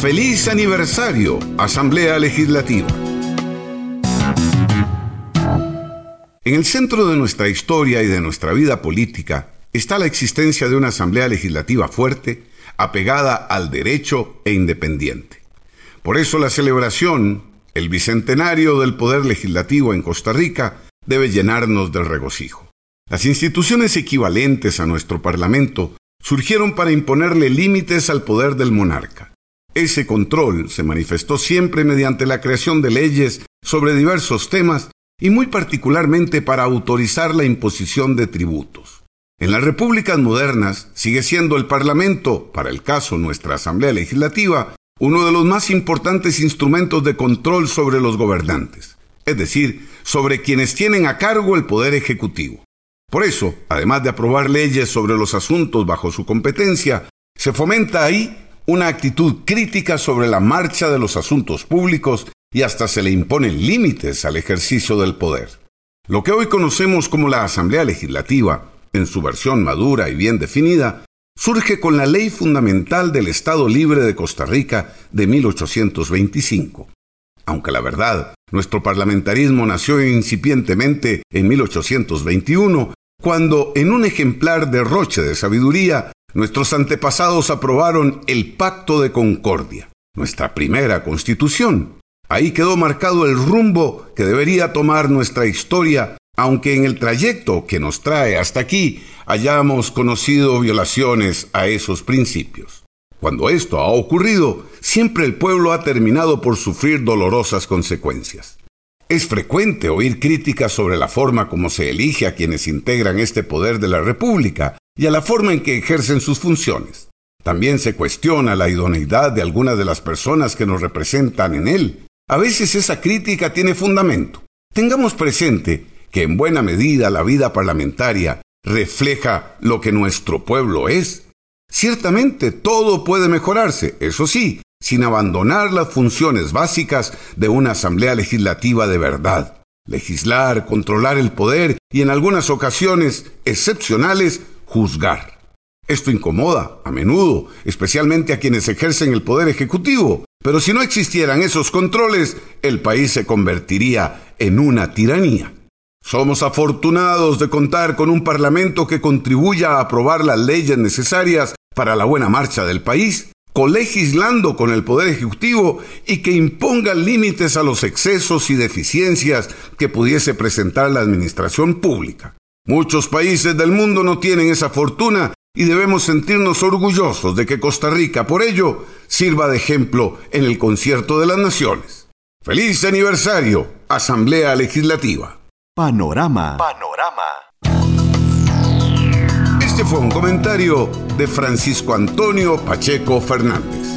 ¡Feliz aniversario, Asamblea Legislativa! En el centro de nuestra historia y de nuestra vida política está la existencia de una Asamblea Legislativa fuerte, apegada al derecho e independiente. Por eso la celebración, el bicentenario del Poder Legislativo en Costa Rica, debe llenarnos de regocijo. Las instituciones equivalentes a nuestro Parlamento surgieron para imponerle límites al poder del monarca. Ese control se manifestó siempre mediante la creación de leyes sobre diversos temas y muy particularmente para autorizar la imposición de tributos. En las repúblicas modernas sigue siendo el Parlamento, para el caso nuestra Asamblea Legislativa, uno de los más importantes instrumentos de control sobre los gobernantes, es decir, sobre quienes tienen a cargo el poder ejecutivo. Por eso, además de aprobar leyes sobre los asuntos bajo su competencia, se fomenta ahí una actitud crítica sobre la marcha de los asuntos públicos y hasta se le imponen límites al ejercicio del poder. Lo que hoy conocemos como la Asamblea Legislativa, en su versión madura y bien definida, surge con la Ley Fundamental del Estado Libre de Costa Rica de 1825. Aunque la verdad, nuestro parlamentarismo nació incipientemente en 1821, cuando en un ejemplar derroche de sabiduría, nuestros antepasados aprobaron el Pacto de Concordia, nuestra primera constitución. Ahí quedó marcado el rumbo que debería tomar nuestra historia, aunque en el trayecto que nos trae hasta aquí hayamos conocido violaciones a esos principios. Cuando esto ha ocurrido, siempre el pueblo ha terminado por sufrir dolorosas consecuencias. Es frecuente oír críticas sobre la forma como se elige a quienes integran este poder de la República y a la forma en que ejercen sus funciones. También se cuestiona la idoneidad de algunas de las personas que nos representan en él. A veces esa crítica tiene fundamento. Tengamos presente que en buena medida la vida parlamentaria refleja lo que nuestro pueblo es. Ciertamente todo puede mejorarse, eso sí, sin abandonar las funciones básicas de una asamblea legislativa de verdad. Legislar, controlar el poder y en algunas ocasiones excepcionales, juzgar. Esto incomoda, a menudo, especialmente a quienes ejercen el poder ejecutivo, pero si no existieran esos controles, el país se convertiría en una tiranía. Somos afortunados de contar con un parlamento que contribuya a aprobar las leyes necesarias para la buena marcha del país, colegislando con el Poder Ejecutivo y que imponga límites a los excesos y deficiencias que pudiese presentar la administración pública. Muchos países del mundo no tienen esa fortuna y debemos sentirnos orgullosos de que Costa Rica, por ello, sirva de ejemplo en el concierto de las naciones. ¡Feliz aniversario, Asamblea Legislativa! Panorama. Este fue un comentario de Francisco Antonio Pacheco Fernández.